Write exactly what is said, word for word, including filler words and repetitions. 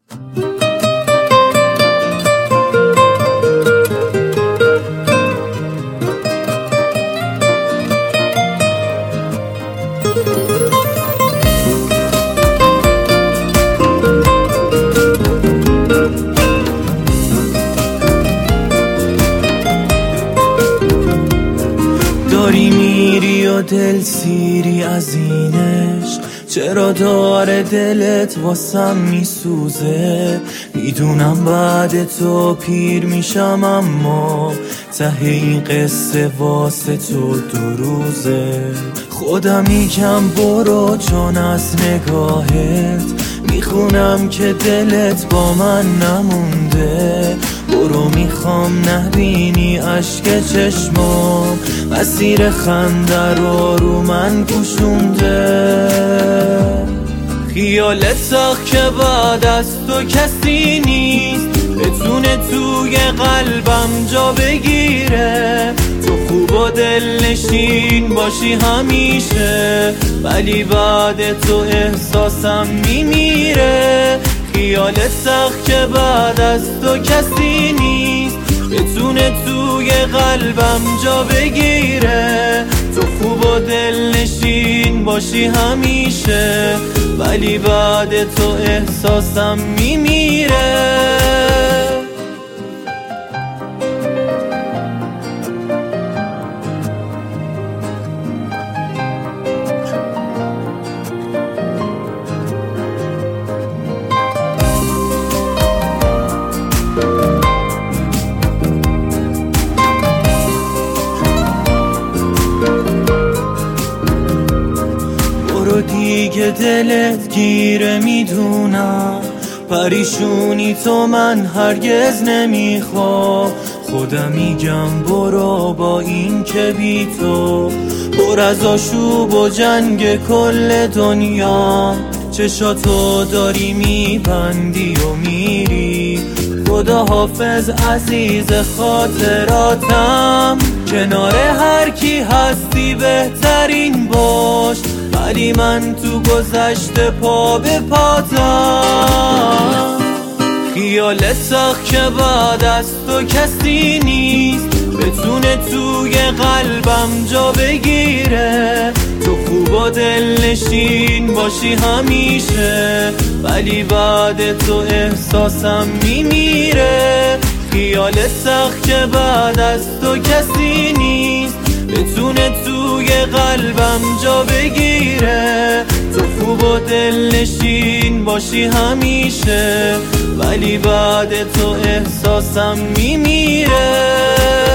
داری میری و دل سیری از اینش، چرا داره دلت واسم میسوزه؟ میدونم بعد تو پیر میشم، اما ته این قصه واسه تو دو روزه. خودم میگم برو، چون از نگاهت میخونم که دلت با من نمونده. برو، میخوام نبینی عشق چشمام مسیر خنده رو رو من پوشونده. خیالت ساخت که بعد از تو کسی نیست بتونه توی قلبم جا بگیره. تو خوب و دلنشین باشی همیشه، ولی بعد تو احساسم میمیره. خیالت ساخت که بعد از تو کسی نیست بتونه توی قلبم جا بگیره. تو خوب و دلنشین باشی همیشه، ولی بعد تو احساسم میمیره. دیگه دلت گیره، میدونم پریشونی تو من هرگز نمیخوام. خودم میگم برو، با این که بی تو پر از آشوب و جنگ کل دنیا. چشاتو داری میبندی و میری، خدا حافظ عزیز خاطراتم. کنار هر کی هستی بهترین باش، ولی من تو گذشته پا به پاتم. خیالت ساخت که بعد از تو کسی نیست بتونه توی قلبم جا بگیره. تو خوب و دلنشین باشی همیشه، ولی بعد تو احساسم میمیره. خیالت ساخت که بعد از تو کسی نیست بتونه توی قلبم جا بگیره. تو خوب و دلنشین باشی همیشه، ولی بعد تو احساسم میمیره.